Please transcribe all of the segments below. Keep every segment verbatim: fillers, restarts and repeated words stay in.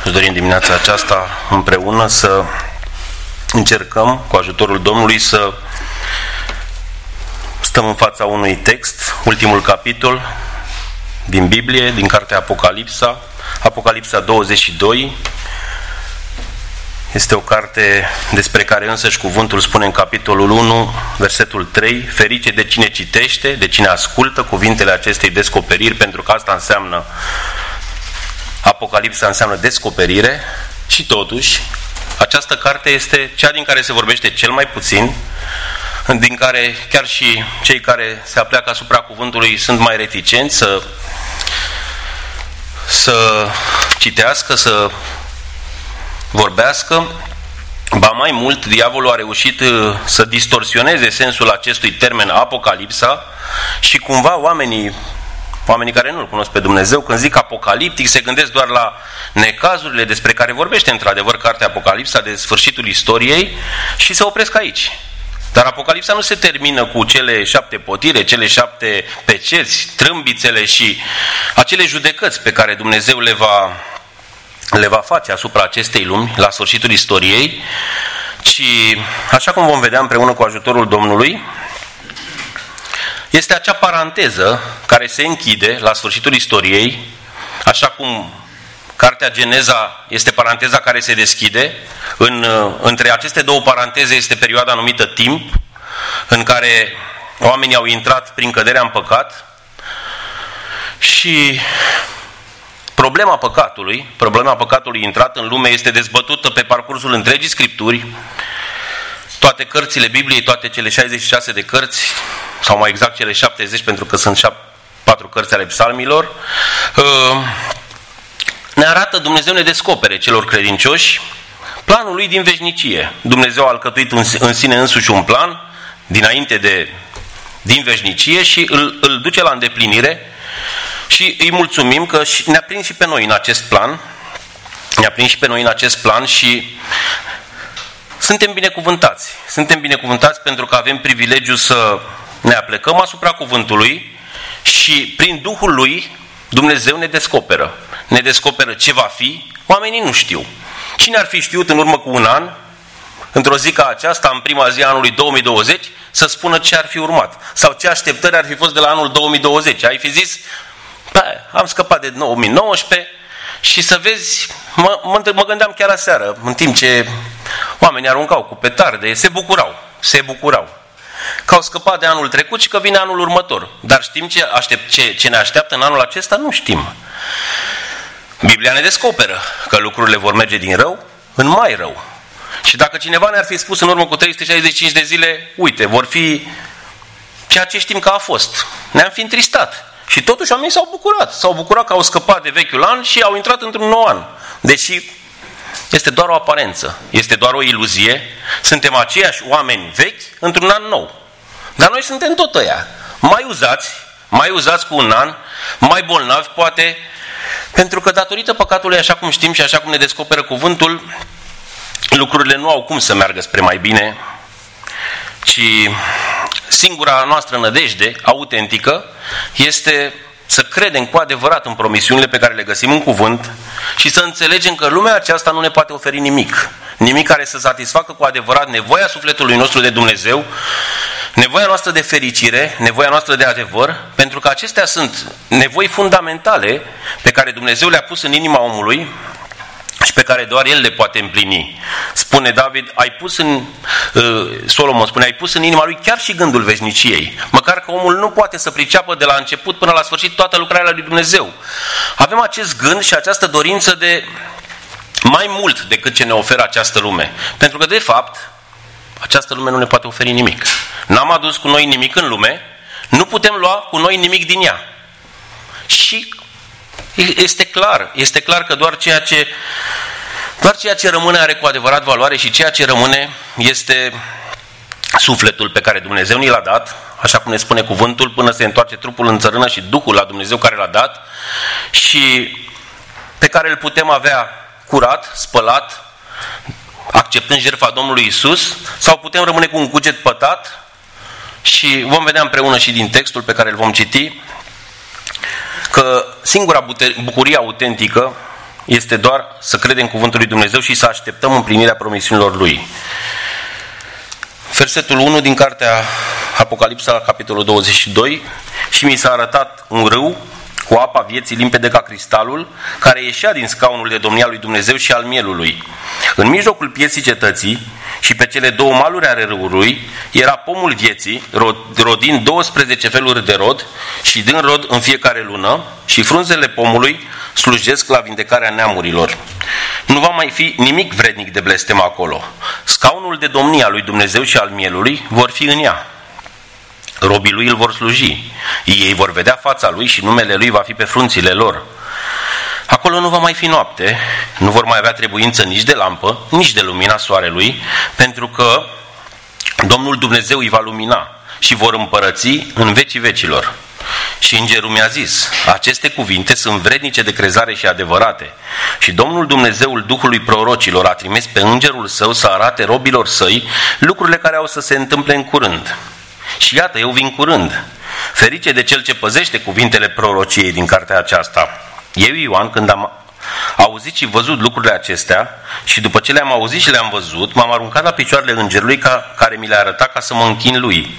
Aș dori în dimineața aceasta împreună să încercăm, cu ajutorul Domnului, să stăm în fața unui text, ultimul capitol din Biblie, din cartea Apocalipsa, Apocalipsa douăzeci și doi. Este o carte despre care însăși cuvântul spune în capitolul unu, versetul trei, ferice de cine citește, de cine ascultă cuvintele acestei descoperiri, pentru că asta înseamnă, Apocalipsa înseamnă descoperire. Și totuși, această carte este cea din care se vorbește cel mai puțin, din care chiar și cei care se apleacă asupra cuvântului sunt mai reticenți să, să citească, să vorbească. Ba mai mult, diavolul a reușit să distorsioneze sensul acestui termen Apocalipsa și cumva oamenii, oamenii care nu-L cunosc pe Dumnezeu, când zic apocaliptic, se gândesc doar la necazurile despre care vorbește într-adevăr cartea Apocalipsa, de sfârșitul istoriei, și se opresc aici. Dar Apocalipsa nu se termină cu cele șapte potire, cele șapte peceți, trâmbițele și acele judecăți pe care Dumnezeu le va, le va face asupra acestei lumi la sfârșitul istoriei, ci, așa cum vom vedea împreună cu ajutorul Domnului, este acea paranteză care se închide la sfârșitul istoriei, așa cum cartea Geneza este paranteza care se deschide. În, între aceste două paranteze este perioada numită timp, în care oamenii au intrat prin căderea în păcat și problema păcatului, problema păcatului intrat în lume este dezbătută pe parcursul întregii Scripturi. Toate cărțile Bibliei, toate cele șaizeci și șase de cărți, sau mai exact cele șaptezeci, pentru că sunt patru cărți ale psalmilor, ne arată, Dumnezeu ne descopere celor credincioși planul lui din veșnicie. Dumnezeu a alcătuit în sine însuși un plan dinainte de, din veșnicie și îl, îl duce la îndeplinire și îi mulțumim că ne-a prins și pe noi în acest plan, ne-a prins și pe noi în acest plan și suntem binecuvântați. Suntem binecuvântați pentru că avem privilegiul să ne aplecăm asupra cuvântului și prin Duhul lui Dumnezeu ne descoperă. Ne descoperă ce va fi, oamenii nu știu. Cine ar fi știut în urmă cu un an, într-o zi ca aceasta, în prima zi a anului două mii douăzeci, să spună ce ar fi urmat? Sau ce așteptări ar fi fost de la anul două mii douăzeci? Ai fi zis, am scăpat de două mii nouăsprezece și să vezi, mă, mă, mă gândeam chiar aseară, în timp ce oamenii aruncau cu petarde, se bucurau, se bucurau că au scăpat de anul trecut și că vine anul următor. Dar știm ce, aștept, ce, ce ne așteaptă în anul acesta? Nu știm. Biblia ne descoperă că lucrurile vor merge din rău în mai rău. Și dacă cineva ne-ar fi spus în urmă cu trei sute șaizeci și cinci de zile, uite, vor fi ceea ce știm că a fost, ne-am fi întristat. Și totuși oamenii s-au bucurat. S-au bucurat că au scăpat de vechiul an și au intrat într-un nou an. Deși este doar o aparență, este doar o iluzie. Suntem aceiași oameni vechi într-un an nou. Dar noi suntem tot ăia, mai uzați, mai uzați cu un an, mai bolnavi poate, pentru că datorită păcatului, așa cum știm și așa cum ne descoperă cuvântul, lucrurile nu au cum să meargă spre mai bine, ci singura noastră nădejde autentică este să credem cu adevărat în promisiunile pe care le găsim în cuvânt și să înțelegem că lumea aceasta nu ne poate oferi nimic. Nimic care să satisfacă cu adevărat nevoia sufletului nostru de Dumnezeu, nevoia noastră de fericire, nevoia noastră de adevăr, pentru că acestea sunt nevoi fundamentale pe care Dumnezeu le-a pus în inima omului și pe care doar El le poate împlini. Spune David, ai pus în, uh, Solomon spune, ai pus în inima lui chiar și gândul veșniciei. Măcar că omul nu poate să priceapă de la început până la sfârșit toată lucrarea lui Dumnezeu. Avem acest gând și această dorință de mai mult decât ce ne oferă această lume. Pentru că, de fapt, această lume nu ne poate oferi nimic. N-am adus cu noi nimic în lume, nu putem lua cu noi nimic din ea. Și este clar, este clar că doar ceea ce, doar ceea ce rămâne are cu adevărat valoare și ceea ce rămâne este sufletul pe care Dumnezeu ni l-a dat, așa cum ne spune cuvântul, până se întoarce trupul în țărână și Duhul la Dumnezeu care l-a dat și pe care îl putem avea curat, spălat, acceptând jertfa Domnului Iisus, sau putem rămâne cu un cuget pătat și vom vedea împreună și din textul pe care îl vom citi că singura bucurie autentică este doar să credem cuvântul lui Dumnezeu și să așteptăm împlinirea promisiunilor Lui. Versetul unu din cartea Apocalipsa, capitolul douăzeci și doi: și mi s-a arătat un râu cu apa vieții limpede ca cristalul, care ieșea din scaunul de domnia lui Dumnezeu și al mielului. În mijlocul pieții cetății și pe cele două maluri ale râului era pomul vieții, rodind douăsprezece feluri de rod și dând rod în fiecare lună, și frunzele pomului slujesc la vindecarea neamurilor. Nu va mai fi nimic vrednic de blestem acolo. Scaunul de domnia lui Dumnezeu și al mielului vor fi în ea. Robii lui îl vor sluji. Ei vor vedea fața lui și numele lui va fi pe frunțile lor. Acolo nu va mai fi noapte, nu vor mai avea trebuință nici de lampă, nici de lumina soarelui, pentru că Domnul Dumnezeu îi va lumina și vor împărăți în vecii vecilor. Și îngerul mi-a zis: aceste cuvinte sunt vrednice de crezare și adevărate. Și Domnul Dumnezeul Duhului prorocilor a trimis pe îngerul său să arate robilor săi lucrurile care au să se întâmple în curând. Și iată, eu vin curând. Ferice de cel ce păzește cuvintele prorociei din cartea aceasta. Eu, Ioan, când am auzit și văzut lucrurile acestea, și după ce le-am auzit și le-am văzut, m-am aruncat la picioarele îngerului ca, care mi le arăta ca să mă închin lui.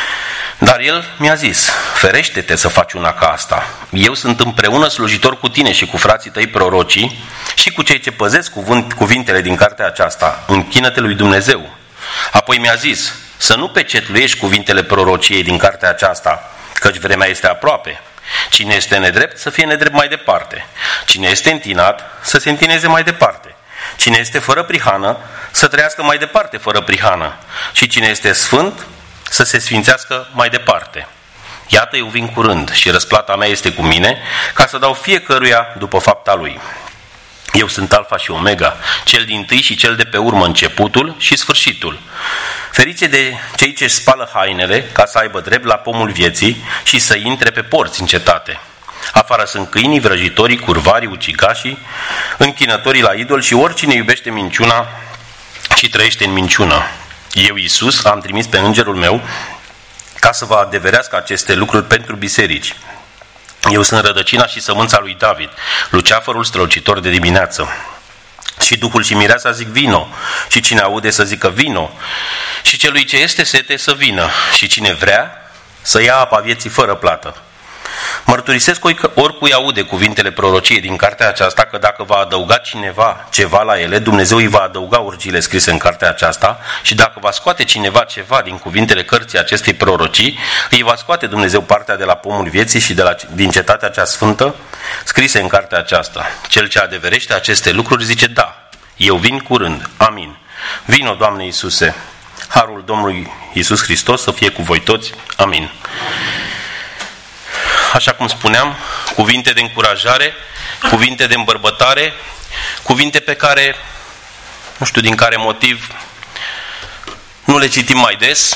Dar el mi-a zis: ferește-te să faci una ca asta. Eu sunt împreună slujitor cu tine și cu frații tăi prorocii și cu cei ce păzesc cuvânt, cuvintele din cartea aceasta. Închină-te lui Dumnezeu. Apoi mi-a zis: să nu pecetluiești cuvintele prorociei din cartea aceasta, căci vremea este aproape. Cine este nedrept, să fie nedrept mai departe. Cine este întinat, să se întineze mai departe. Cine este fără prihană, să trăiască mai departe fără prihană. Și cine este sfânt, să se sfințească mai departe. Iată, eu vin curând și răsplata mea este cu mine, ca să dau fiecăruia după fapta lui. Eu sunt Alfa și Omega, cel dintâi și cel de pe urmă, începutul și sfârșitul. Ferice de cei ce spală hainele, ca să aibă drept la pomul vieții și să intre pe porți în cetate. Afară sunt câinii, vrăjitorii, curvarii, ucigașii, închinătorii la idol și oricine iubește minciuna și trăiește în minciună. Eu, Iisus, am trimis pe îngerul meu ca să vă adeverească aceste lucruri pentru biserici. Eu sunt rădăcina și sămânța lui David, luceafărul strălucitor de dimineață. Și Duhul și Mireasa zic: vino, și cine aude să zică vino, și celui ce este sete să vină, și cine vrea să ia apa vieții fără plată. Mărturisesc oricui aude cuvintele prorociei din cartea aceasta, că dacă va adăuga cineva ceva la ele, Dumnezeu îi va adăuga urgiile scrise în cartea aceasta, și dacă va scoate cineva ceva din cuvintele cărții acestei prorocii, îi va scoate Dumnezeu partea de la pomul vieții și de la, din cetatea cea sfântă scrise în cartea aceasta. Cel ce adeverește aceste lucruri zice: da, eu vin curând. Amin. Vino, Doamne Iisuse. Harul Domnului Iisus Hristos să fie cu voi toți. Amin. Așa cum spuneam, cuvinte de încurajare, cuvinte de îmbărbătare, cuvinte pe care, nu știu din care motiv, nu le citim mai des.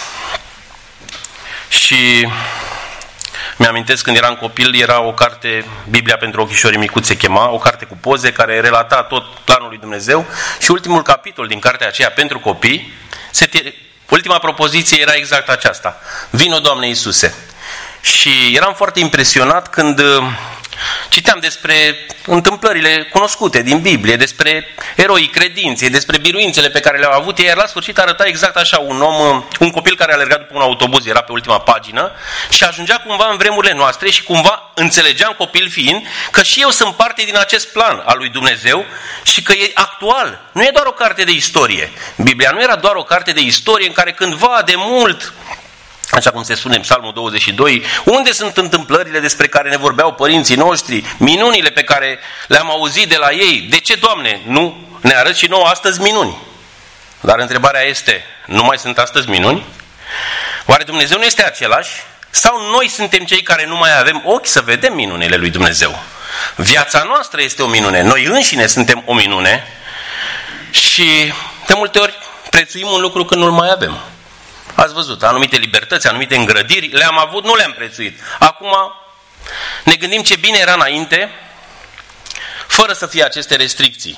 Și mi-amintesc când eram copil, era o carte, Biblia pentru ochișorii micuți se chema, o carte cu poze care relata tot planul lui Dumnezeu, și ultimul capitol din cartea aceea pentru copii, se te... ultima propoziție era exact aceasta: vino, Doamne Iisuse. Și eram foarte impresionat când citeam despre întâmplările cunoscute din Biblie, despre eroii credinței, despre biruințele pe care le-au avut, iar la sfârșit arăta exact așa un om, un copil care a alergat după un autobuz, era pe ultima pagină, și ajungea cumva în vremurile noastre și cumva înțelegeam, copil fiind, că și eu sunt parte din acest plan al lui Dumnezeu și că e actual. Nu e doar o carte de istorie. Biblia nu era doar o carte de istorie în care cândva de mult, așa cum se spune în Psalmul douăzeci și doi, unde sunt întâmplările despre care ne vorbeau părinții noștri, minunile pe care le-am auzit de la ei? De ce, Doamne, nu ne arăți și nouă astăzi minuni? Dar întrebarea este: nu mai sunt astăzi minuni? Oare Dumnezeu nu este același? Sau noi suntem cei care nu mai avem ochi să vedem minunile lui Dumnezeu? Viața noastră este o minune, noi înșine suntem o minune și de multe ori prețuim un lucru când nu-l mai avem. Ați văzut, anumite libertăți, anumite îngrădiri, le-am avut, nu le-am prețuit. Acum ne gândim ce bine era înainte, fără să fie aceste restricții.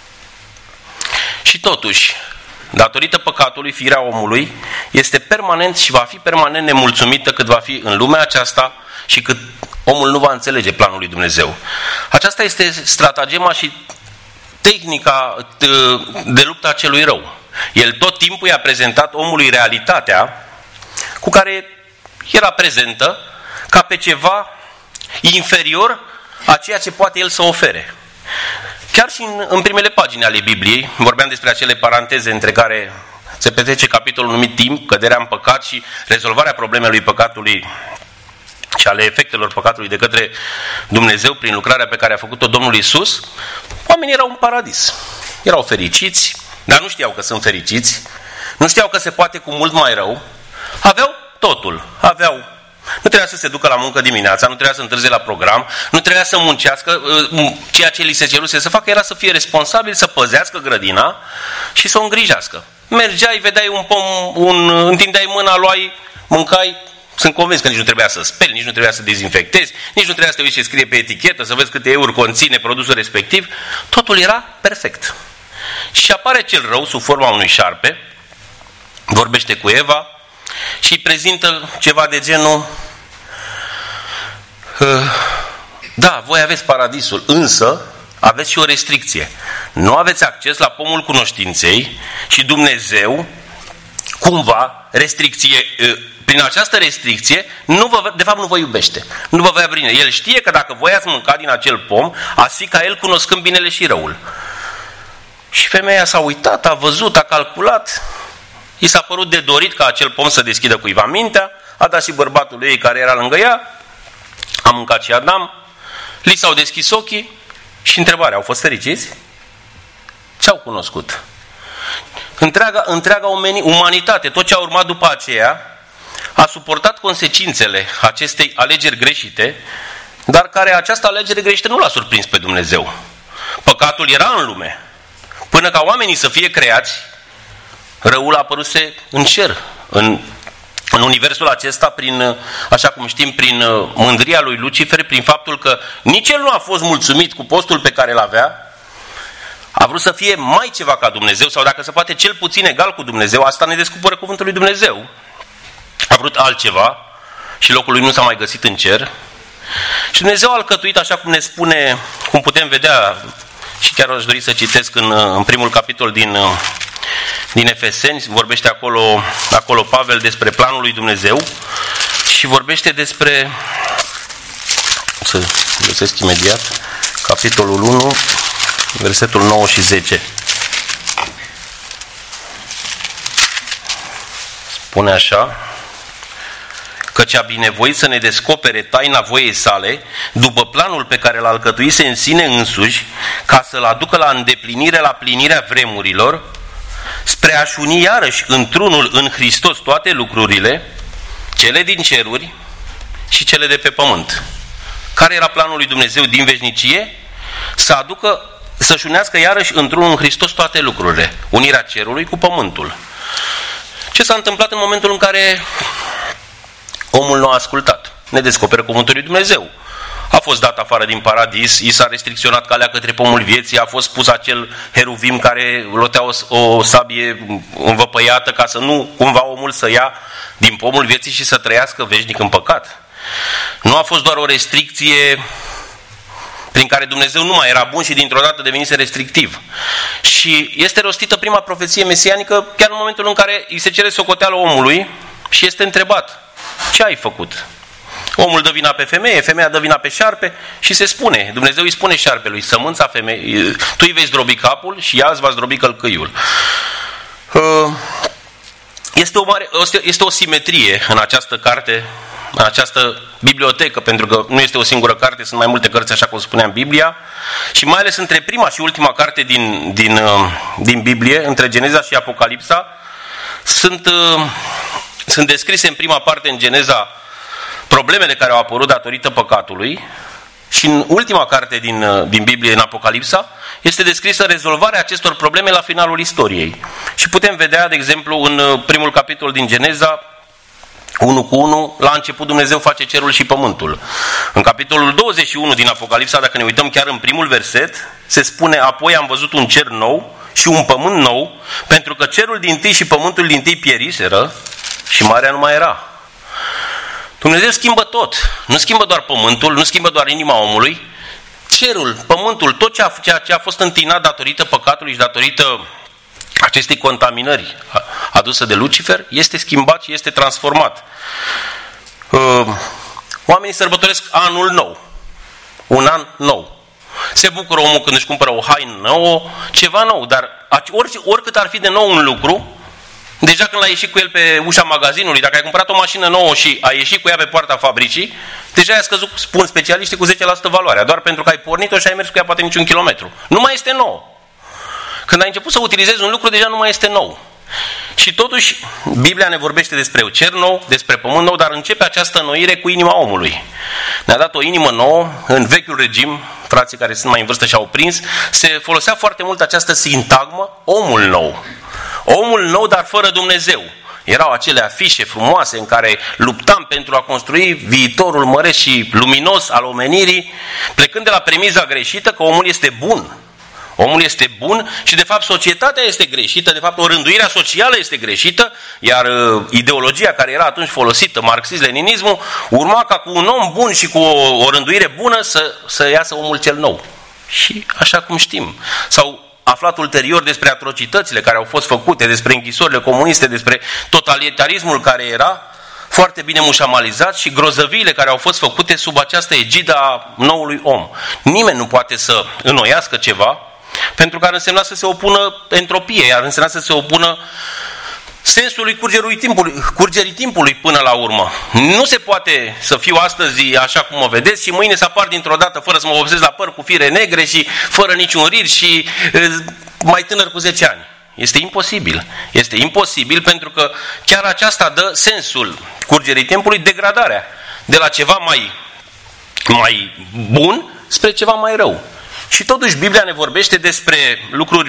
Și totuși, datorită păcatului, firea omului este permanent și va fi permanent nemulțumită cât va fi în lumea aceasta și cât omul nu va înțelege planul lui Dumnezeu. Aceasta este stratagema și tehnica de luptă a celui rău. El tot timpul i-a prezentat omului realitatea cu care era prezentă ca pe ceva inferior a ceea ce poate el să ofere. Chiar și în, în primele pagini ale Bibliei, vorbeam despre acele paranteze între care se petrece capitolul numit timp, căderea în păcat și rezolvarea problemelui păcatului și ale efectelor păcatului de către Dumnezeu prin lucrarea pe care a făcut-o Domnul Iisus. Oamenii erau în paradis. Erau fericiți, dar nu știau că sunt fericiți, nu știau că se poate cu mult mai rău. Aveau totul. Aveau Nu trebuia să se ducă la muncă dimineața, nu trebuia să întârzie la program, nu trebuia să muncească, ceea ce li se ceruse să facă era să fie responsabil, să păzească grădina și să o îngrijească. Mergeai, vedeai un pom, un, întindeai mâna, luai, mâncai. Sunt convins că nici nu trebuia să speli, nici nu trebuia să dezinfectezi, nici nu trebuia să te uiți ce scrie pe etichetă, să vezi câte euri conține produsul respectiv. Totul era perfect. Și apare cel rău sub forma unui șarpe, vorbește cu Eva și îi prezintă ceva de genul: da, voi aveți paradisul, însă aveți și o restricție. Nu aveți acces la pomul cunoștinței și Dumnezeu, cumva, restricție, prin această restricție, nu vă, de fapt nu vă iubește. Nu vă vrea bine. El știe că dacă voi ați mâncat din acel pom, ați fi ca el cunoscând binele și răul. Și femeia s-a uitat, a văzut, a calculat. I s-a părut de dorit ca acel pom să deschidă cuiva mintea. A dat și bărbatul ei care era lângă ea. A mâncat și Adam. Li s-au deschis ochii. Și întrebarea: au fost fericiți? Ce-au cunoscut? Întreaga, întreaga omeni, umanitate, tot ce a urmat după aceea, a suportat consecințele acestei alegeri greșite, dar care această alegere greșită nu l-a surprins pe Dumnezeu. Păcatul era în lume. Până ca oamenii să fie creați, răul a apăruse în cer, în, în universul acesta, prin, așa cum știm, prin mândria lui Lucifer, prin faptul că nici el nu a fost mulțumit cu postul pe care îl avea, a vrut să fie mai ceva ca Dumnezeu, sau dacă se poate cel puțin egal cu Dumnezeu. Asta ne descoperă cuvântul lui Dumnezeu. A vrut altceva și locul lui nu s-a mai găsit în cer. Și Dumnezeu a alcătuit, așa cum ne spune, cum putem vedea, și chiar aș dori să citesc în, în primul capitol din, din Efeseni, vorbește acolo, acolo Pavel despre planul lui Dumnezeu și vorbește despre, să găsesc imediat, capitolul unu, versetul nouă și zece. Spune așa: căci a binevoit să ne descopere taina voiei sale, după planul pe care l-a alcătuise în sine însuși, ca să-l aducă la îndeplinire, la plinirea vremurilor, spre a-și uni iarăși într-unul în Hristos toate lucrurile, cele din ceruri și cele de pe pământ. Care era planul lui Dumnezeu din veșnicie? Să aducă, să-și unească iarăși într-unul în Hristos toate lucrurile, unirea cerului cu pământul. Ce s-a întâmplat în momentul în care omul nu a ascultat? Ne descoperă cuvântul lui Dumnezeu. A fost dat afară din paradis, i s-a restricționat calea către pomul vieții, a fost pus acel heruvim care lotea o, o sabie învăpăiată ca să nu cumva omul să ia din pomul vieții și să trăiască veșnic în păcat. Nu a fost doar o restricție prin care Dumnezeu nu mai era bun și dintr-o dată devenise restrictiv. Și este rostită prima profeție mesianică chiar în momentul în care îi se cere socoteală omului și este întrebat: ce ai făcut? Omul dă vina pe femeie, femeia dă vina pe șarpe și se spune, Dumnezeu îi spune șarpelui: sămânța femeii, tu îi vei zdrobi capul și ea îți va zdrobi călcâiul. Este o, mare, este o simetrie în această carte, în această bibliotecă, pentru că nu este o singură carte, sunt mai multe cărți, așa cum spuneam, Biblia, și mai ales între prima și ultima carte din, din, din Biblie, între Geneza și Apocalipsa, sunt, sunt descrise în prima parte, în Geneza, problemele care au apărut datorită păcatului, și în ultima carte din, din Biblie, în Apocalipsa, este descrisă rezolvarea acestor probleme la finalul istoriei. Și putem vedea, de exemplu, în primul capitol din Geneza, unu cu unu, la început Dumnezeu face cerul și pământul. În capitolul douăzeci și unu din Apocalipsa, dacă ne uităm chiar în primul verset, se spune: apoi am văzut un cer nou și un pământ nou, pentru că cerul dintâi și pământul dintâi pieriseră și marea nu mai era. Dumnezeu schimbă tot. Nu schimbă doar pământul, nu schimbă doar inima omului. Cerul, pământul, tot ce a, ceea ce a fost întinat datorită păcatului și datorită acestei contaminări aduse de Lucifer, este schimbat și este transformat. Oamenii sărbătoresc anul nou. Un an nou. Se bucură omul când își cumpără o haină nouă, ceva nou, dar oricât ar fi de nou un lucru, deja când l-ai ieșit cu el pe ușa magazinului, dacă ai cumpărat o mașină nouă și ai ieșit cu ea pe poarta fabricii, deja ai scăzut, spun specialiștii, cu zece la sută valoarea, doar pentru că ai pornit-o și ai mers cu ea poate niciun kilometru. Nu mai este nou. Când ai început să utilizezi un lucru, deja nu mai este nou. Și totuși, Biblia ne vorbește despre cer nou, despre pământ nou, dar începe această înnoire cu inima omului. Ne-a dat o inimă nouă. În vechiul regim, frații care sunt mai în vârstă și-au prins, se folosea foarte mult această sintagmă, omul nou. Omul nou, dar fără Dumnezeu. Erau acele afișe frumoase în care luptam pentru a construi viitorul măreț și luminos al omenirii, plecând de la premiza greșită că omul este bun. Omul este bun și de fapt societatea este greșită, de fapt orânduirea socială este greșită, iar uh, ideologia care era atunci folosită, marxism-leninismul, urma ca cu un om bun și cu o orânduire bună să, să iasă omul cel nou. Și așa cum știm, s-au aflat ulterior despre atrocitățile care au fost făcute, despre închisorile comuniste, despre totalitarismul care era foarte bine mușamalizat și grozăviile care au fost făcute sub această egidă a noului om. Nimeni nu poate să înnoiască ceva pentru că ar însemna să se opună entropiei, ar însemna să se opună sensului curgerii timpului, curgerii timpului până la urmă. Nu se poate să fiu astăzi așa cum mă vedeți și mâine să apar dintr-o dată fără să mă vopsesc la păr, cu fire negre și fără niciun rir și mai tânăr cu zece ani. Este imposibil. Este imposibil pentru că chiar aceasta dă sensul curgerii timpului, degradarea de la ceva mai, mai bun spre ceva mai rău. Și totuși Biblia ne vorbește despre lucruri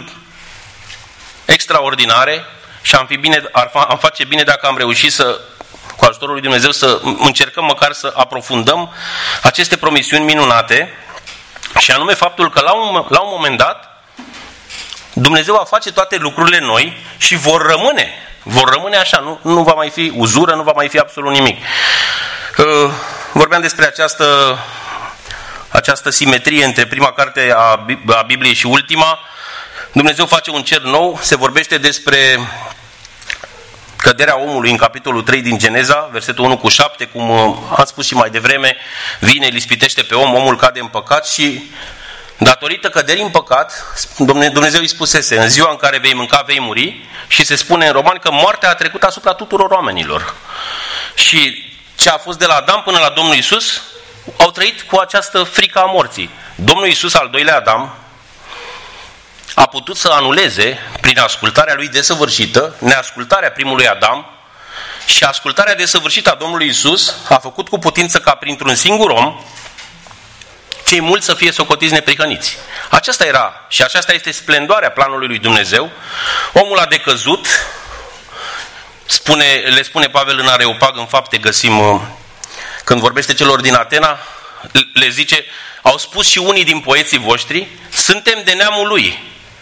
extraordinare și am, fi bine, ar fa, am face bine dacă am reușit să, cu ajutorul lui Dumnezeu, să încercăm măcar să aprofundăm aceste promisiuni minunate, și anume faptul că la un, la un moment dat Dumnezeu va face toate lucrurile noi și vor rămâne, vor rămâne așa, nu, nu va mai fi uzură, nu va mai fi absolut nimic. Vorbeam despre această această simetrie între prima carte a Bibliei și ultima. Dumnezeu face un cer nou, se vorbește despre căderea omului în capitolul trei din Geneza, versetul unu cu șapte, cum am spus și mai devreme, vine, îl ispitește pe om, omul cade în păcat și datorită căderii în păcat, Dumnezeu îi spusese, în ziua în care vei mânca, vei muri, și se spune în Romani că moartea a trecut asupra tuturor oamenilor. Și ce a fost de la Adam până la Domnul Iisus, au trăit cu această frică a morții. Domnul Iisus, al doilea Adam, a putut să anuleze, prin ascultarea lui desăvârșită, neascultarea primului Adam, și ascultarea desăvârșită a Domnului Iisus a făcut cu putință ca printr-un singur om cei mulți să fie socotiți neprihăniți. Aceasta era și aceasta este splendoarea planului lui Dumnezeu. Omul a decăzut, spune, le spune Pavel în Areopag, în Fapte găsim, când vorbește celor din Atena, le zice, au spus și unii din poeții voștri, suntem de neamul lui.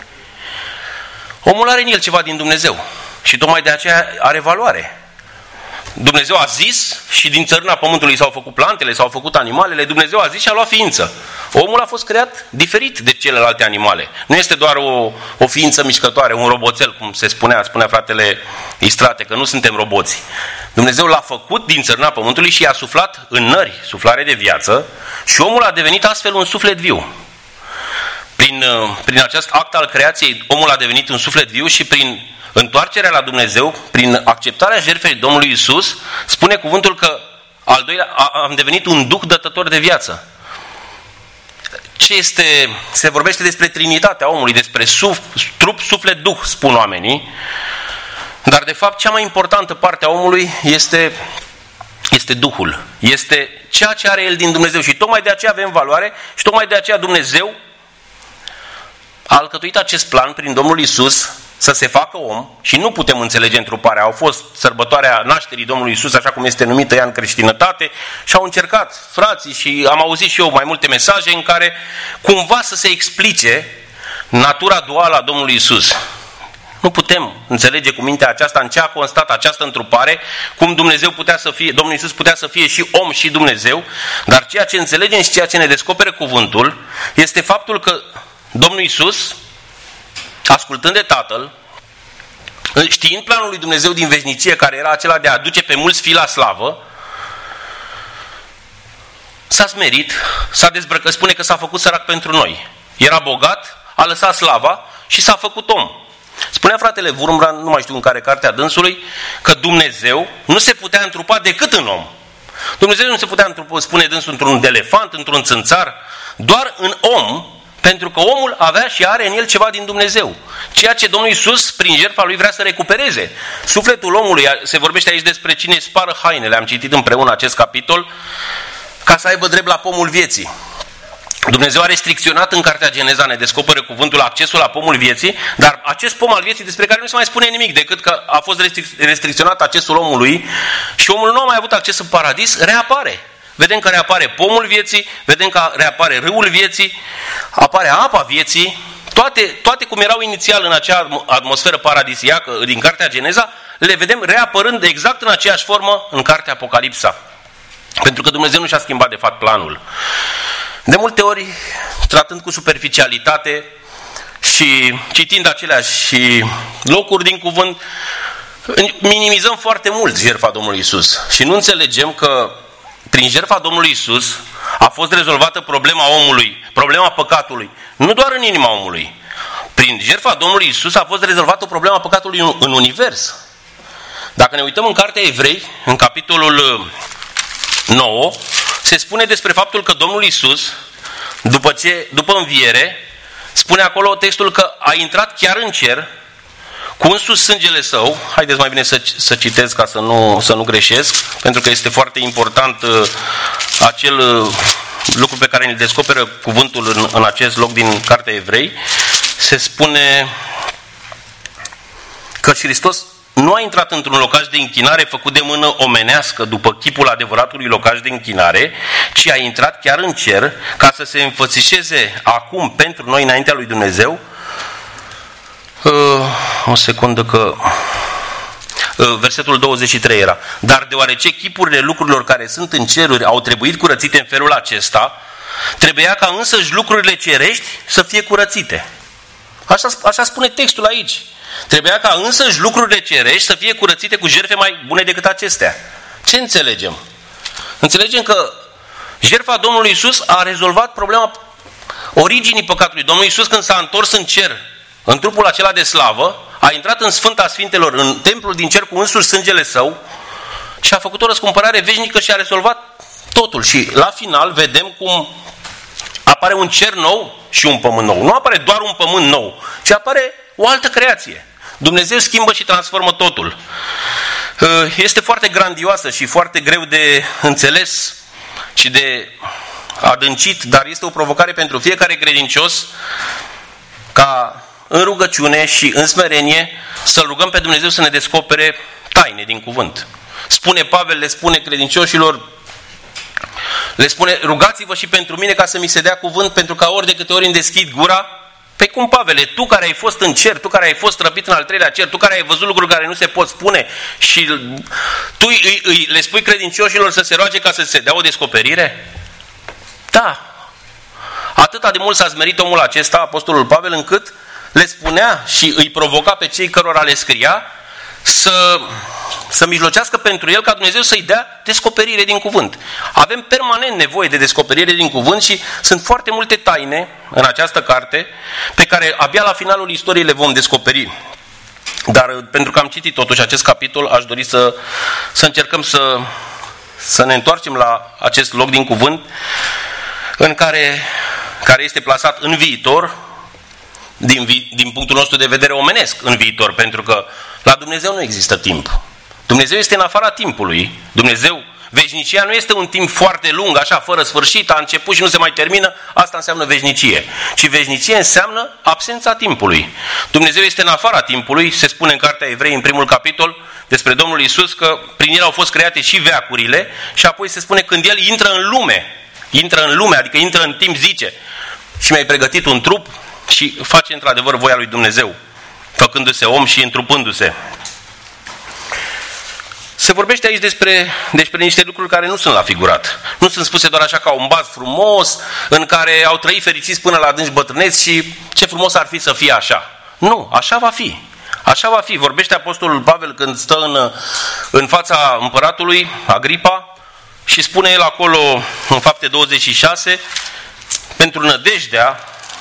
Omul are în el ceva din Dumnezeu și tocmai de aceea are valoare. Dumnezeu a zis și din țărâna pământului s-au făcut plantele, s-au făcut animalele, Dumnezeu a zis și a luat ființă. Omul a fost creat diferit de celelalte animale. Nu este doar o, o ființă mișcătoare, un roboțel, cum se spunea, spunea fratele Istrate, că nu suntem roboți. Dumnezeu l-a făcut din țărâna pământului și i-a suflat în nări, suflare de viață, și omul a devenit astfel un suflet viu. Prin, prin acest act al creației, omul a devenit un suflet viu și prin întoarcerea la Dumnezeu, prin acceptarea jertfei Domnului Iisus, spune cuvântul că al doilea, a, am devenit un duh dătător de viață. Ce este, se vorbește despre Trinitatea omului, despre suf, trup, suflet, duh, spun oamenii, dar de fapt cea mai importantă parte a omului este, este Duhul, este ceea ce are el din Dumnezeu și tocmai de aceea avem valoare și tocmai de aceea Dumnezeu a alcătuit acest plan prin Domnul Iisus să se facă om și nu putem înțelege întruparea. Au fost sărbătoarea nașterii Domnului Iisus, așa cum este numită ea în creștinătate, și au încercat frații și am auzit și eu mai multe mesaje în care cumva să se explice natura duală a Domnului Iisus. Nu putem înțelege cu mintea aceasta în ce a constat această întrupare, cum Dumnezeu putea să fie, Domnul Iisus putea să fie și om și Dumnezeu, dar ceea ce înțelegem și ceea ce ne descoperă cuvântul este faptul că Domnul Iisus, ascultând de Tatăl, știind planul lui Dumnezeu din veșnicie, care era acela de a aduce pe mulți fii la slavă, s-a smerit, s-a dezbrăcat, spune că s-a făcut sărac pentru noi. Era bogat, a lăsat slava și s-a făcut om. Spunea fratele Wurmbrand, nu mai știu în care carte a dânsului, că Dumnezeu nu se putea întrupa decât în om. Dumnezeu nu se putea întrupa, spune dânsul, într-un elefant, într-un țânțar, doar în om, pentru că omul avea și are în el ceva din Dumnezeu. Ceea ce Domnul Iisus, prin jertfa lui, vrea să recupereze. Sufletul omului, se vorbește aici despre cine spară hainele, am citit împreună acest capitol, ca să aibă drept la pomul vieții. Dumnezeu a restricționat în Cartea Geneza, ne descoperă cuvântul, accesul la pomul vieții, dar acest pom al vieții despre care nu se mai spune nimic, decât că a fost restric- restricționat accesul omului și omul nu a mai avut acces în paradis, reapare. Vedem că reapare pomul vieții, vedem că reapare râul vieții, apare apa vieții, toate, toate cum erau inițial în acea atmosferă paradisiacă din Cartea Geneza, le vedem reapărând exact în aceeași formă în Cartea Apocalipsa. Pentru că Dumnezeu nu și-a schimbat de fapt planul. De multe ori, tratând cu superficialitate și citind aceleași locuri din cuvânt, minimizăm foarte mult jertfa Domnului Iisus și nu înțelegem că prin jertfa Domnului Iisus a fost rezolvată problema omului, problema păcatului, nu doar în inima omului. Prin jertfa Domnului Iisus a fost rezolvată problema păcatului în, în univers. Dacă ne uităm în Cartea Evrei, în capitolul nouă, se spune despre faptul că Domnul Iisus, după, ce, după înviere, spune acolo textul că a intrat chiar în cer, cu însuși sângele său. Haideți mai bine să, să citesc ca să nu, să nu greșesc, pentru că este foarte important uh, acel uh, lucru pe care ne descoperă cuvântul în, în acest loc din Cartea Evrei. Se spune că Hristos nu a intrat într-un locaș de închinare făcut de mână omenească după chipul adevăratului locaș de închinare, ci a intrat chiar în cer ca să se înfățișeze acum pentru noi înaintea lui Dumnezeu. Uh, o secundă că... Uh, versetul douăzeci și trei era. Dar deoarece chipurile lucrurilor care sunt în ceruri au trebuit curățite în felul acesta, trebuia ca însăși lucrurile cerești să fie curățite. Așa, așa spune textul aici. Trebuia ca însăși lucrurile cerești să fie curățite cu jertfe mai bune decât acestea. Ce înțelegem? Înțelegem că jertfa Domnului Iisus a rezolvat problema originii păcatului. Domnul Iisus, când s-a întors în cer, în trupul acela de slavă, a intrat în Sfânta Sfintelor, în templul din cer cu însuși sângele său și a făcut o răscumpărare veșnică și a rezolvat totul. Și la final vedem cum apare un cer nou și un pământ nou. Nu apare doar un pământ nou, ci apare o altă creație. Dumnezeu schimbă și transformă totul. Este foarte grandioasă și foarte greu de înțeles și de adâncit, dar este o provocare pentru fiecare credincios ca în rugăciune și în smerenie să rugăm pe Dumnezeu să ne descopere taine din cuvânt. Spune Pavel, le spune credincioșilor, le spune, rugați-vă și pentru mine ca să mi se dea cuvânt, pentru că ori de câte ori îmi deschid gura, pe cum, Pavele, tu care ai fost în cer, tu care ai fost răpit în al treilea cer, tu care ai văzut lucruri care nu se pot spune și tu îi, îi, le spui credincioșilor să se roage ca să se dea o descoperire? Da. Atâta de mult s-a smerit omul acesta, apostolul Pavel, încât le spunea și îi provoca pe cei cărora le scria să, să mijlocească pentru el ca Dumnezeu să-i dea descoperire din cuvânt. Avem permanent nevoie de descoperire din cuvânt și sunt foarte multe taine în această carte pe care abia la finalul istoriei le vom descoperi. Dar pentru că am citit totuși acest capitol, aș dori să, să încercăm să, să ne întoarcem la acest loc din cuvânt în care, care este plasat în viitor, din, vi, din punctul nostru de vedere omenesc în viitor, pentru că la Dumnezeu nu există timp. Dumnezeu este în afara timpului. Dumnezeu, veșnicia nu este un timp foarte lung, așa, fără sfârșit, a început și nu se mai termină, asta înseamnă veșnicie. Ci veșnicie înseamnă absența timpului. Dumnezeu este în afara timpului, se spune în Cartea Evrei, în primul capitol, despre Domnul Iisus, că prin el au fost create și veacurile și apoi se spune când el intră în lume, intră în lume, adică intră în timp, zice, și mi-ai pregătit un trup și face într-adevăr voia lui Dumnezeu. făcându-se om și întrupându-se. Se vorbește aici despre, despre niște lucruri care nu sunt la figurat. Nu sunt spuse doar așa ca un baz frumos, în care au trăit fericiți până la adânci bătrâneți și ce frumos ar fi să fie așa. Nu, așa va fi. Așa va fi. Vorbește Apostolul Pavel când stă în, în fața împăratului Agripa și spune el acolo în Fapte douăzeci și șase, pentru nădejdea,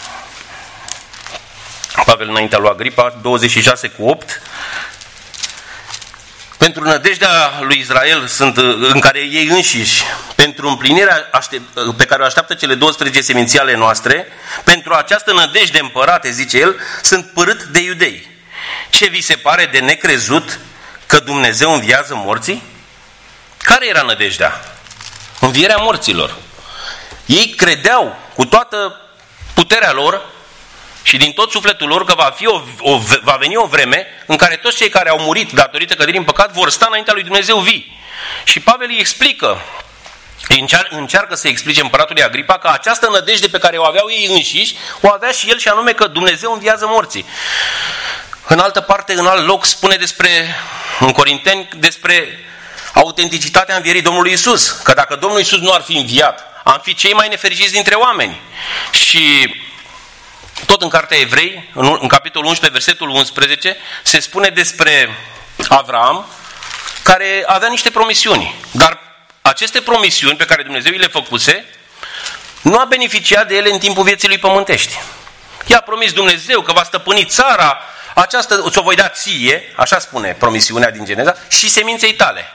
Pavel înaintea lui Agripa, douăzeci și șase cu opt, pentru nădejdea lui Israel sunt, în care ei înșiși, pentru împlinirea aștept, pe care o așteaptă cele douăsprezece seminții ale noastre, pentru această nădejde împărate, zice el, sunt părât de iudei. Ce vi se pare de necrezut că Dumnezeu înviază morții? Care era nădejdea? Învierea morților. Ei credeau cu toată puterea lor și din tot sufletul lor că va, fi o, o, va veni o vreme în care toți cei care au murit datorită căderii în păcat vor sta înaintea lui Dumnezeu vii. Și Pavel îi explică, încear, încearcă să explice împăratului Agripa că această nădejde pe care o aveau ei înșiși, o avea și el, și anume că Dumnezeu înviază morții. În altă parte, în alt loc, spune despre, în Corinteni, despre autenticitatea învierii Domnului Isus. Că dacă Domnul Isus nu ar fi înviat, am fi cei mai nefericiți dintre oameni. Și tot în Cartea Evrei, în, în capitolul unsprezece, versetul unsprezece, se spune despre Avram, care avea niște promisiuni. Dar aceste promisiuni pe care Dumnezeu le făcuse, nu a beneficiat de ele în timpul vieții lui pământești. I-a promis Dumnezeu că va stăpâni țara, aceasta ți-o voi da ție, așa spune promisiunea din Geneza, și seminței tale.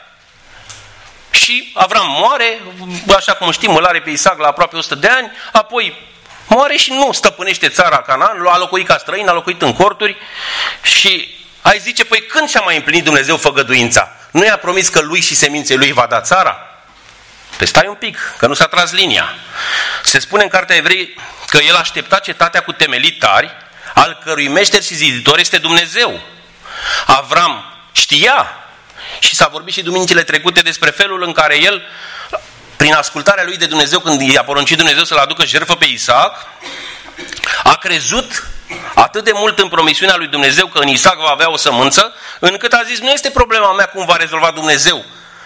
Și Avram moare, așa cum știm, îl are pe Isaac la aproape o sută de ani, apoi moare și nu stăpânește țara Canaan, l-a locuit ca străin, a locuit în corturi și ai zice, păi când și-a mai împlinit Dumnezeu făgăduința? Nu i-a promis că lui și seminței lui va da țara? Păi stai un pic, că nu s-a tras linia. Se spune în Cartea Evrei că el aștepta cetatea cu temelii tari, al cărui meșter și ziditor este Dumnezeu. Avram știa, și s-a vorbit și duminicile trecute despre felul în care el, prin ascultarea lui de Dumnezeu, când i-a poruncit Dumnezeu să-l aducă jertfă pe Isaac, a crezut atât de mult în promisiunea lui Dumnezeu că în Isaac va avea o sămânță, încât a zis, nu este problema mea cum va rezolva Dumnezeu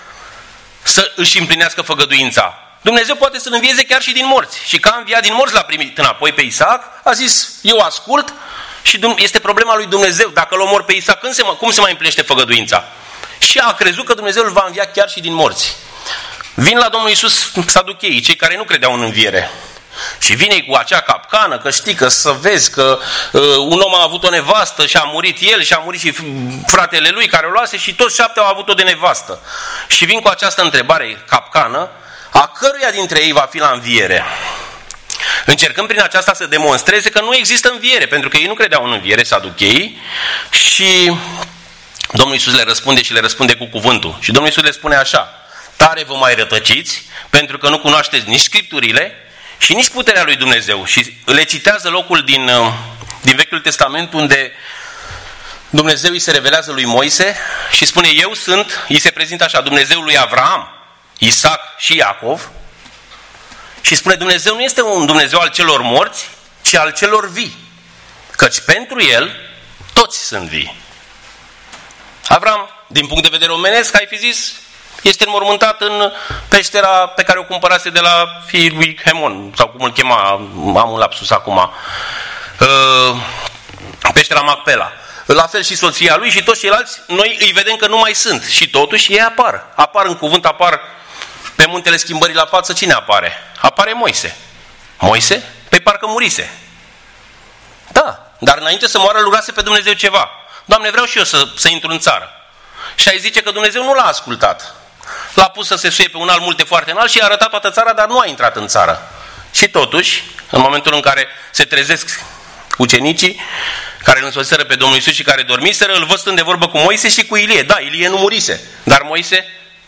să își împlinească făgăduința. Dumnezeu poate să-l învieze chiar și din morți. Și că a înviat din morți, l-a primit înapoi pe Isaac, a zis, eu ascult și este problema lui Dumnezeu. Dacă îl omor pe Isaac, când se, cum se mai împlinește făgăduința? Și a crezut că Dumnezeu îl va învia chiar și din morți. Vin la Domnul Iisus saducheii, cei care nu credeau în înviere. Și vine cu acea capcană, că știi, că să vezi că uh, un om a avut o nevastă și a murit el și a murit și fratele lui care o luase și toți șapte au avut-o de nevastă. Și vin cu această întrebare capcană, a căruia dintre ei va fi la înviere? Încercând prin aceasta să demonstreze că nu există înviere, pentru că ei nu credeau în înviere, saducheii, și Domnul Iisus le răspunde și le răspunde cu cuvântul. Și Domnul Iisus le spune așa, tare vă mai rătăciți, pentru că nu cunoașteți nici Scripturile și nici puterea lui Dumnezeu. Și le citează locul din, din Vechiul Testament unde Dumnezeu îi se revelează lui Moise și spune, eu sunt, îi se prezintă așa, Dumnezeul lui Avram, Isaac și Iacov, și spune, Dumnezeu nu este un Dumnezeu al celor morți, ci al celor vii, căci pentru el toți sunt vii. Avram, din punct de vedere omenesc, ai fi zis, este înmormântat în peștera pe care o cumpărase de la fiul lui Hemon, sau cum îl chema, am un lapsus acum, peștera Macpela. La fel și soția lui și toți ceilalți, noi îi vedem că nu mai sunt. Și totuși ei apar. Apar în cuvânt, apar pe muntele schimbării la față. Cine apare? Apare Moise. Moise? Păi parcă murise. Da, dar înainte să moară rugase pe Dumnezeu ceva. Doamne, vreau și eu să, să intru în țară. Și ai zice că Dumnezeu nu l-a ascultat. L-a pus să se suie pe un alt multe foarte înalt și i-a arătat toată țara, dar nu a intrat în țară. Și totuși, în momentul în care se trezesc ucenicii, care îl însoțiseră pe Domnul Iisus și care dormiseră, îl văd stând de vorbă cu Moise și cu Ilie. Da, Ilie nu murise, dar Moise,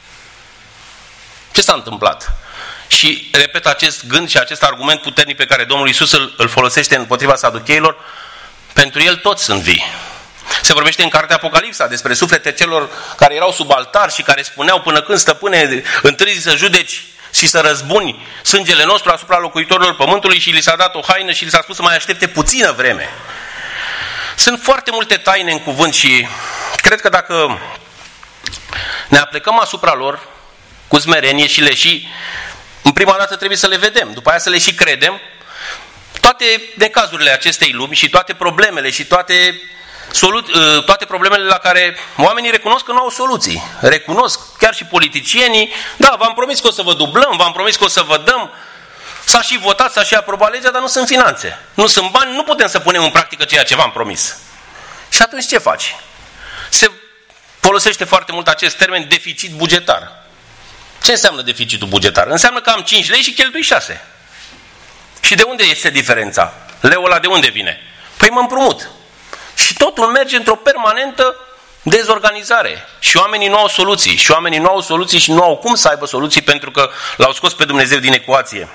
ce s-a întâmplat? Și repet acest gând și acest argument puternic pe care Domnul Iisus îl, îl folosește împotriva saducheilor, pentru el toți sunt vii. Se vorbește în cartea Apocalipsa despre suflete celor care erau sub altar și care spuneau, până când, stăpâne, întârzi să judeci și să răzbuni sângele nostru asupra locuitorilor pământului, și li s-a dat o haină și li s-a spus să mai aștepte puțină vreme. Sunt foarte multe taine în cuvânt și cred că dacă ne aplecăm asupra lor cu smerenie și le și, în prima dată trebuie să le vedem, după aia să le și credem, toate necazurile acestei lumi și toate problemele și toate, solu- toate problemele la care oamenii recunosc că nu au soluții. Recunosc, chiar și politicienii, da, v-am promis că o să vă dublăm, v-am promis că o să vă dăm, s-a și votat, s-a și aprobat legea, dar nu sunt finanțe. Nu sunt bani, nu putem să punem în practică ceea ce v-am promis. Și atunci ce faci? Se folosește foarte mult acest termen deficit bugetar. Ce înseamnă deficitul bugetar? Înseamnă că am cinci lei și cheltui șase. Și de unde este diferența? Leul ăla de unde vine? Păi mă împrumut. Și totul merge într-o permanentă dezorganizare. Și oamenii nu au soluții. Și oamenii nu au soluții și nu au cum să aibă soluții pentru că l-au scos pe Dumnezeu din ecuație.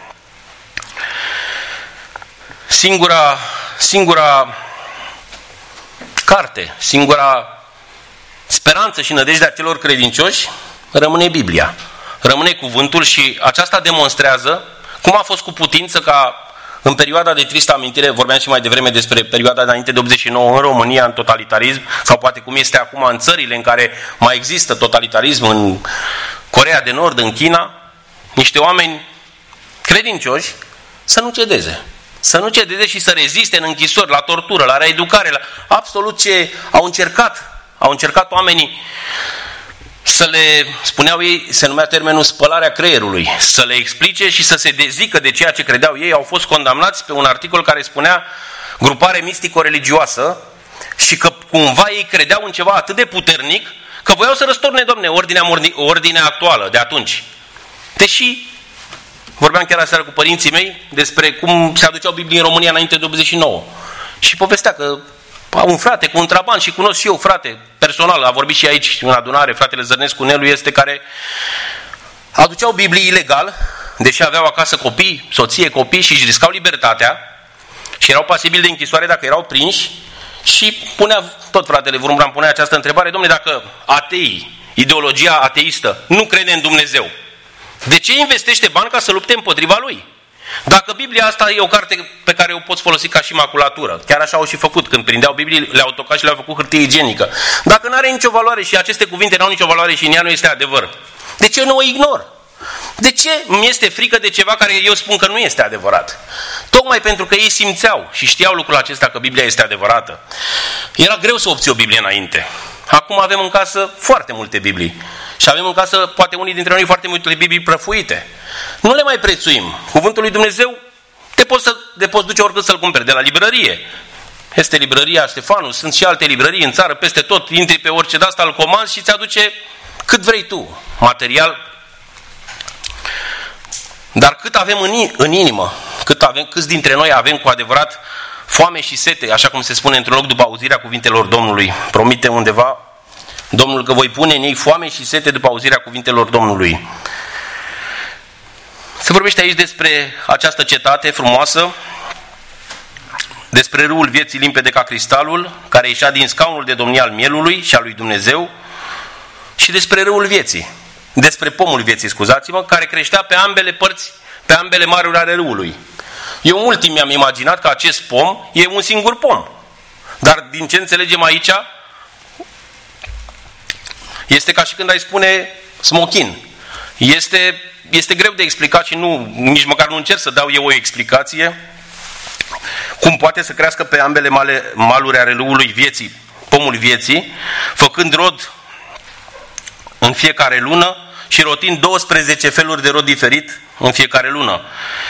Singura, singura carte, singura speranță și nădejdea celor credincioși rămâne Biblia. Rămâne cuvântul și aceasta demonstrează cum a fost cu putință ca în perioada de tristă amintire, vorbeam și mai devreme despre perioada înainte de optzeci și nouă în România, în totalitarism, sau poate cum este acum în țările în care mai există totalitarism, în Coreea de Nord, în China, niște oameni credincioși să nu cedeze. Să nu cedeze și să reziste în închisori, la tortură, la reeducare, la absolut ce au încercat. Au încercat oamenii să le, spuneau ei, se numea termenul spălarea creierului, să le explice și să se dezică de ceea ce credeau ei. Au fost condamnați pe un articol care spunea grupare mistico-religioasă și că cumva ei credeau în ceva atât de puternic că voiau să răsturne, domne, ordinea, ordinea actuală de atunci. Deși vorbeam chiar aseară cu părinții mei despre cum se aduceau Biblii în România înainte de optzeci și nouă. Și povestea că un frate cu un traban, și cunosc și eu, frate, personal, a vorbit și aici în adunare, fratele Zărnescu Nelu este, care aduceau Biblii ilegal, deși aveau acasă copii, soție, copii și își riscau libertatea și erau pasibili de închisoare dacă erau prinși și punea, tot fratele Vrumbran punea această întrebare, dom'le, dacă ateii, ideologia ateistă, nu crede în Dumnezeu, de ce investește bani ca să lupte împotriva lui? Dacă Biblia asta e o carte pe care o poți folosi ca și maculatură, chiar așa au și făcut, când prindeau Biblii, le-au tocat și le-au făcut hârtie igienică. Dacă nu are nicio valoare și aceste cuvinte nu au nicio valoare și în ea nu este adevăr, de ce nu o ignor? De ce mi este frică de ceva care eu spun că nu este adevărat? Tocmai pentru că ei simțeau și știau lucrul acesta că Biblia este adevărată. Era greu să obții o Biblie înainte. Acum avem în casă foarte multe Biblii. Și avem în casă, poate unii dintre noi, foarte multe Biblii prăfuite. Nu le mai prețuim. Cuvântul lui Dumnezeu te poți, să, te poți duce oricât să-l cumperi, de la librărie. Este librăria Ștefanu, sunt și alte librării în țară, peste tot, intri pe orice de asta, îl comanzi și îți aduce cât vrei tu, material. Dar cât avem în, în inimă, cât avem, câți dintre noi avem cu adevărat foame și sete, așa cum se spune într-un loc după auzirea cuvintelor Domnului. Promite undeva Domnul că voi pune în ei foame și sete după auzirea cuvintelor Domnului. Se vorbește aici despre această cetate frumoasă, despre râul vieții limpede ca cristalul, care ieșea din scaunul de domnie al mielului și al lui Dumnezeu, și despre râul vieții, despre pomul vieții, scuzați-mă, care creștea pe ambele părți, pe ambele maruri ale râului. Eu mult timp mi-am imaginat că acest pom e un singur pom. Dar din ce înțelegem aici, este ca și când ai spune smochin. Este, este greu de explicat și nu, nici măcar nu încerc să dau eu o explicație cum poate să crească pe ambele male, maluri ale râului vieții, pomul vieții, făcând rod în fiecare lună și rotind douăsprezece feluri de rod diferit în fiecare lună.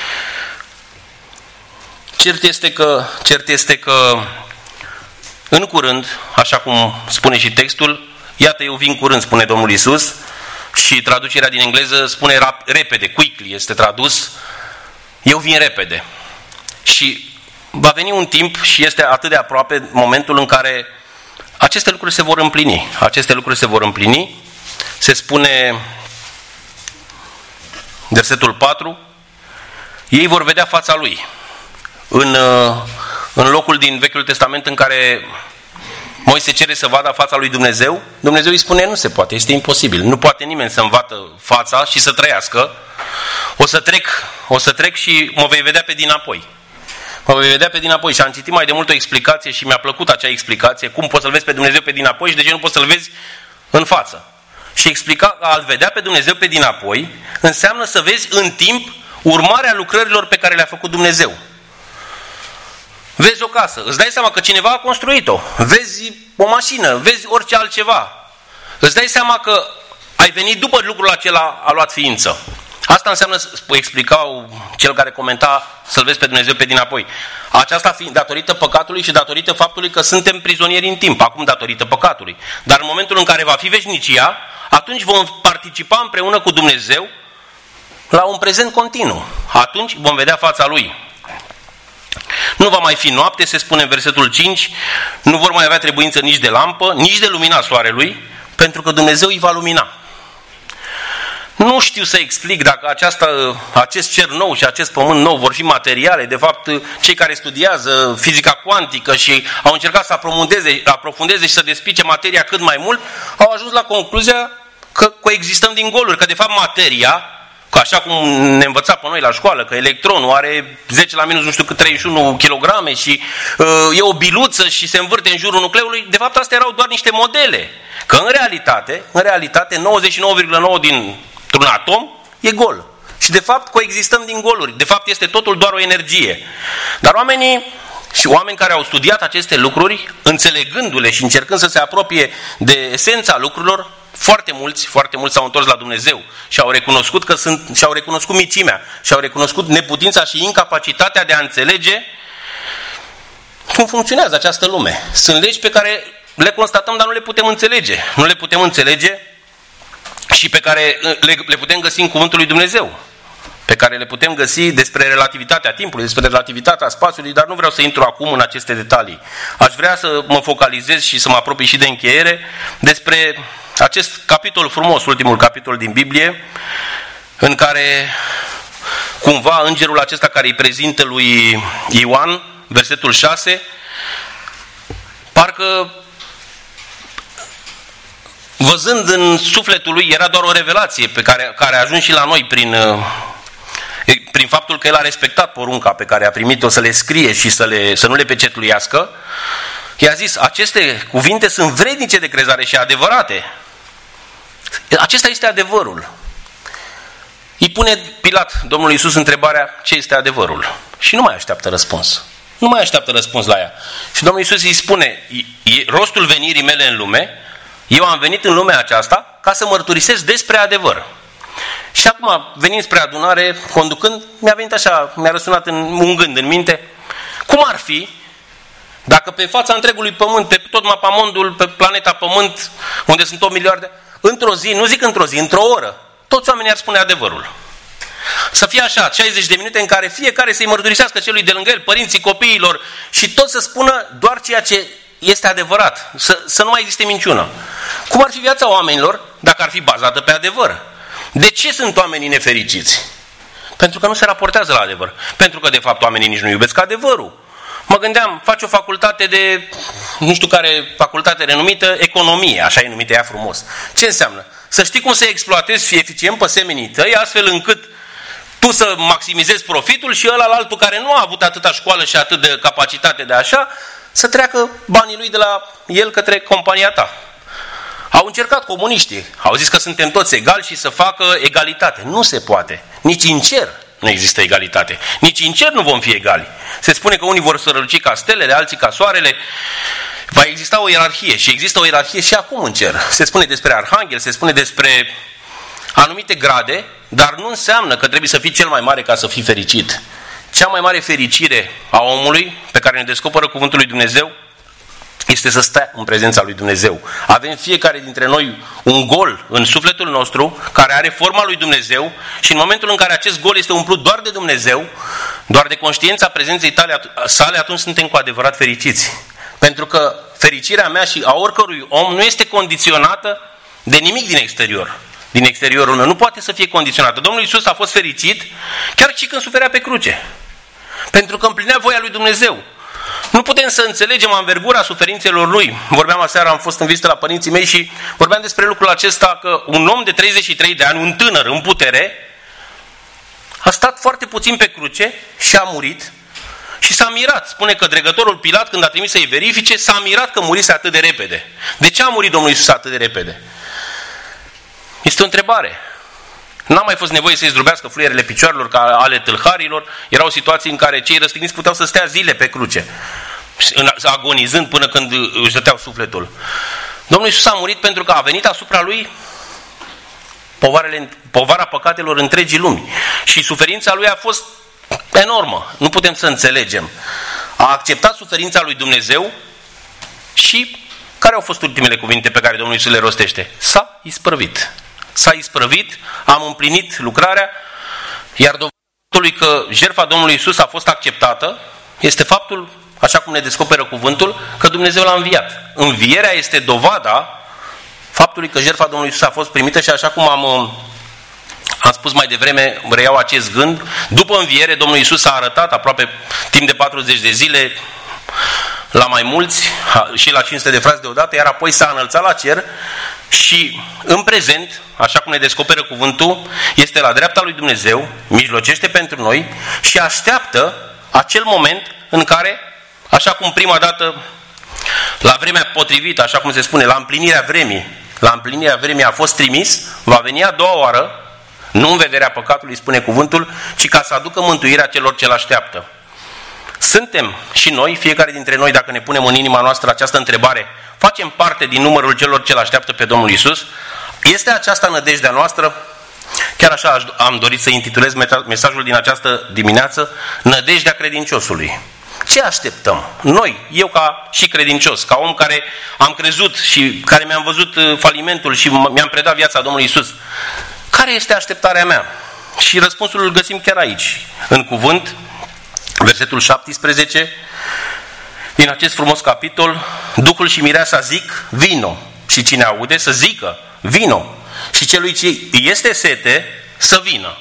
Cert este că, cert este că în curând, așa cum spune și textul, iată eu vin curând, spune Domnul Iisus, și traducerea din engleză spune rap, repede, quickly este tradus, eu vin repede. Și va veni un timp și este atât de aproape momentul în care aceste lucruri se vor împlini. Aceste lucruri se vor împlini. Se spune, versetul patru, ei vor vedea fața lui. În, în locul din Vechiul Testament în care Moise cere să vadă fața lui Dumnezeu, Dumnezeu îi spune, nu se poate, este imposibil. Nu poate nimeni să-mi vadă fața și să trăiască. O să trec, o să trec și mă vei vedea pe dinapoi. mă vei vedea pe dinapoi. Și am citit mai de mult o explicație și mi-a plăcut acea explicație, cum poți să-L vezi pe Dumnezeu pe dinapoi și de ce nu poți să-L vezi în față. Și explica că a-L vedea pe Dumnezeu pe dinapoi înseamnă să vezi în timp urmarea lucrărilor pe care le-a făcut Dumnezeu. Vezi o casă, îți dai seama că cineva a construit-o, vezi o mașină, vezi orice altceva. Îți dai seama că ai venit după lucrul acela a luat ființă. Asta înseamnă, explicau cel care comenta, să-L vezi pe Dumnezeu pe dinapoi. Aceasta fiind datorită păcatului și datorită faptului că suntem prizonieri în timp, acum datorită păcatului. Dar în momentul în care va fi veșnicia, atunci vom participa împreună cu Dumnezeu la un prezent continuu. Atunci vom vedea fața Lui. Nu va mai fi noapte, se spune în versetul cinci, nu vor mai avea trebuință nici de lampă, nici de lumina soarelui, pentru că Dumnezeu îi va lumina. Nu știu să explic dacă această, acest cer nou și acest pământ nou vor fi materiale. De fapt, cei care studiază fizica cuantică și au încercat să aprofundeze, aprofundeze și să despice materia cât mai mult, au ajuns la concluzia că coexistăm din goluri, că de fapt materia, că așa cum ne învăța pe noi la școală, că electronul are zece la minus nu știu cât treizeci și unu kilograme și uh, e o biluță și se învârte în jurul nucleului, de fapt astea erau doar niște modele. Că în realitate, în realitate nouăzeci și nouă virgulă nouă dintr-un atom e gol. Și de fapt coexistăm din goluri. De fapt este totul doar o energie. Dar oamenii și oameni care au studiat aceste lucruri, înțelegându-le și încercând să se apropie de esența lucrurilor, foarte mulți, foarte mulți s-au întors la Dumnezeu și au recunoscut că sunt, și au recunoscut micimea, și au recunoscut neputința și incapacitatea de a înțelege cum funcționează această lume. Sunt legi pe care le constatăm, dar nu le putem înțelege. Nu le putem înțelege și pe care le, le putem găsi în cuvântul lui Dumnezeu, pe care le putem găsi despre relativitatea timpului, despre relativitatea spațiului, dar nu vreau să intru acum în aceste detalii. Aș vrea să mă focalizez și să mă apropii și de încheiere despre acest capitol frumos, ultimul capitol din Biblie, în care cumva îngerul acesta care îi prezintă lui Ioan, versetul șase, parcă văzând în sufletul lui, era doar o revelație pe care, care a ajuns și la noi prin, prin faptul că el a respectat porunca pe care a primit-o să le scrie și să, le, să nu le pecetluiască. I-a zis, aceste cuvinte sunt vrednice de crezare și adevărate. Acesta este adevărul. Îi pune Pilat Domnului Iisus întrebarea, ce este adevărul? Și nu mai așteaptă răspuns. Nu mai așteaptă răspuns la ea. Și Domnul Iisus îi spune, rostul venirii mele în lume, eu am venit în lumea aceasta ca să mărturisesc despre adevăr. Și acum, venind spre adunare, conducând, mi-a venit așa, mi-a răsunat în, un gând în minte, cum ar fi dacă pe fața întregului pământ, pe tot mapamondul, pe planeta Pământ, unde sunt o miliarde, într-o zi, nu zic într-o zi, într-o oră, toți oamenii ar spune adevărul. Să fie așa, șaizeci de minute în care fiecare să-i mărturisească celui de lângă el, părinții copiilor, și toți să spună doar ceea ce este adevărat, să, să nu mai existe minciună. Cum ar fi viața oamenilor dacă ar fi bazată pe adevăr? De ce sunt oamenii nefericiți? Pentru că nu se raportează la adevăr. Pentru că de fapt oamenii nici nu iubesc adevărul. Mă gândeam, faci o facultate de, nu știu care facultate renumită, economie, așa e numită ea frumos. Ce înseamnă? Să știi cum să exploatezi eficient pe semenii tăi, astfel încât tu să maximizezi profitul și ăla la altul care nu a avut atâta școală și atât de capacitate de așa, să treacă banii lui de la el către compania ta. Au încercat comuniștii, au zis că suntem toți egali și să facă egalitate. Nu se poate. Nici în cer nu există egalitate. Nici în cer nu vom fi egali. Se spune că unii vor sărăluci ca stelele, alții ca soarele. Va exista o ierarhie și există o ierarhie și acum în cer. Se spune despre arhanghel, se spune despre anumite grade, dar nu înseamnă că trebuie să fii cel mai mare ca să fii fericit. Cea mai mare fericire a omului, pe care ne descoperă cuvântul lui Dumnezeu, este să stea în prezența lui Dumnezeu. Avem fiecare dintre noi un gol în sufletul nostru, care are forma lui Dumnezeu, și în momentul în care acest gol este umplut doar de Dumnezeu, doar de conștiința prezenței tale, sale, atunci suntem cu adevărat fericiți. Pentru că fericirea mea și a oricărui om nu este condiționată de nimic din exterior. Din exteriorul meu. Nu poate să fie condiționată. Domnul Iisus a fost fericit chiar și când suferea pe cruce. Pentru că împlinea voia lui Dumnezeu. Nu putem să înțelegem anvergura suferințelor lui. Vorbeam aseară, am fost în vizită la părinții mei și vorbeam despre lucrul acesta, că un om de treizeci și trei de ani, un tânăr în putere, a stat foarte puțin pe cruce și a murit Și s-a mirat. Spune că dregătorul Pilat, când a trimis să-i verifice, s-a mirat că murise atât de repede. De ce a murit Domnul Iisus atât de repede? Este o întrebare. N-a mai fost nevoie să-i zdrobească fluierele picioarelor ca ale tâlharilor. Erau situații în care cei răstigniți puteau să stea zile pe cruce, agonizând până când își dăteau sufletul. Domnul Iisus a murit pentru că a venit asupra lui povarele, povara păcatelor întregii lumi. Și suferința lui a fost enormă. Nu putem să înțelegem. A acceptat suferința lui Dumnezeu și care au fost ultimele cuvinte pe care Domnul Iisus le rostește? S-a isprăvit. S-a isprăvit, am împlinit lucrarea, iar dovadă că jertfa Domnului Iisus a fost acceptată este faptul, așa cum ne descoperă cuvântul, că Dumnezeu l-a înviat. Învierea este dovada faptului că jertfa Domnului Iisus a fost primită și așa cum am, am spus mai devreme, reiau acest gând, după înviere Domnul Iisus a arătat aproape timp de patruzeci de zile la mai mulți și la cinci sute de frați deodată, iar apoi s-a înălțat la cer și în prezent, așa cum ne descoperă cuvântul, este la dreapta lui Dumnezeu, mijlocește pentru noi și așteaptă acel moment în care, așa cum prima dată, la vremea potrivită, așa cum se spune, la împlinirea vremii, la împlinirea vremii a fost trimis, va veni a doua oară, nu în vederea păcatului, spune cuvântul, ci ca să aducă mântuirea celor ce l-așteaptă. Suntem și noi, fiecare dintre noi, dacă ne punem în inima noastră această întrebare, facem parte din numărul celor ce l-așteaptă pe Domnul Iisus? Este aceasta nădejdea noastră? Chiar așa am dorit să intitulez mesajul din această dimineață, nădejdea credinciosului. Ce așteptăm? Noi, eu ca și credincios, ca om care am crezut și care mi-am văzut falimentul și mi-am predat viața Domnului Iisus, care este așteptarea mea? Și răspunsul îl găsim chiar aici, în cuvânt, versetul șaptesprezece, din acest frumos capitol, Duhul și mireasa zic, vino. Și cine aude să zică, vino. Și celui ce este sete, să vină.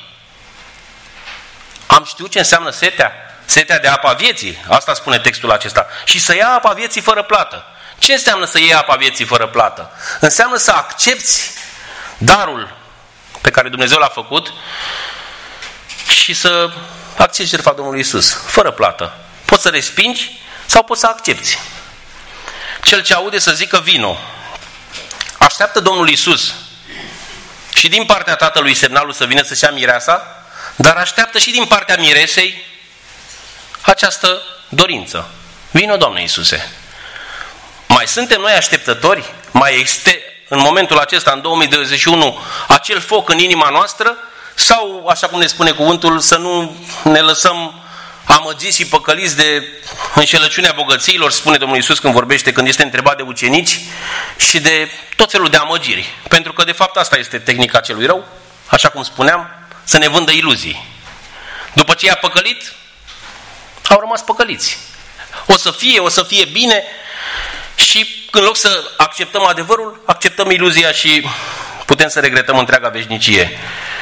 Am știut ce înseamnă setea? Setea de apa vieții. Asta spune textul acesta. Și să ia apa vieții fără plată. Ce înseamnă să iei apa vieții fără plată? Înseamnă să accepti darul pe care Dumnezeu l-a făcut și să accepti jertfa Domnului Iisus, fără plată. Poți să respingi sau poți să accepti. Cel ce aude să zică vino. Așteaptă Domnul Iisus și din partea tatălui semnalul să vină să-și ia mireasa, dar așteaptă și din partea miresei această dorință. Vino, Doamne Iisuse. Mai suntem noi așteptători? Mai este în momentul acesta, în două mii douăzeci și unu, acel foc în inima noastră? Sau, așa cum ne spune cuvântul, să nu ne lăsăm amăgiți și păcăliți de înșelăciunea bogățiilor, spune Domnul Iisus când vorbește, când este întrebat de ucenici, și de tot felul de amăgiri. Pentru că, de fapt, asta este tehnica celui rău, așa cum spuneam, să ne vândă iluzii. După ce i-a păcălit, au rămas păcăliți. O să fie, o să fie bine și în loc să acceptăm adevărul, acceptăm iluzia și putem să regretăm întreaga veșnicie.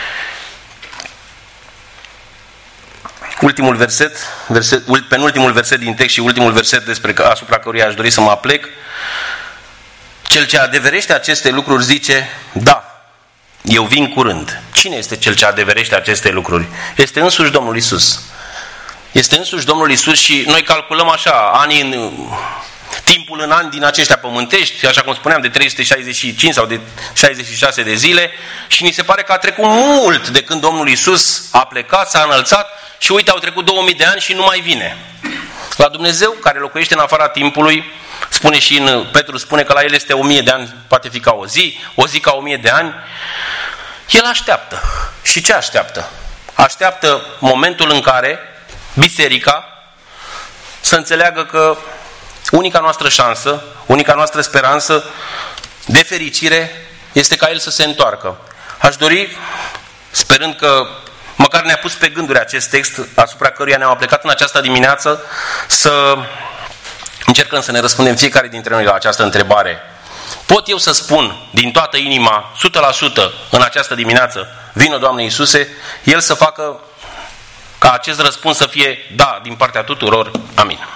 Ultimul verset, verset, penultimul verset din text și ultimul verset despre asupra căruia aș dori să mă aplec. Cel ce adeverește aceste lucruri zice, da, eu vin curând. Cine este cel ce adeverește aceste lucruri? Este însuși Domnul Iisus. Este însuși Domnul Iisus și noi calculăm așa, anii în, timpul în ani din aceștia pământești, așa cum spuneam, de trei sute șaizeci și cinci sau de șaizeci și șase de zile și ni se pare că a trecut mult de când Domnul Iisus a plecat, s-a înălțat și uite, au trecut două mii de ani și nu mai vine. La Dumnezeu, care locuiește în afara timpului, spune și în Petru, spune că la El este o mie de ani, poate fi ca o zi, o zi ca o mie de ani. El așteaptă. Și ce așteaptă? Așteaptă momentul în care biserica să înțeleagă că unica noastră șansă, unica noastră speranță de fericire este ca El să se întoarcă. Aș dori, sperând că măcar ne-a pus pe gânduri acest text asupra căruia ne-am aplicat în această dimineață, să încercăm să ne răspundem fiecare dintre noi la această întrebare. Pot eu să spun din toată inima, o sută la sută în această dimineață, vină Doamne Iisuse, El să facă ca acest răspuns să fie da din partea tuturor. Amin.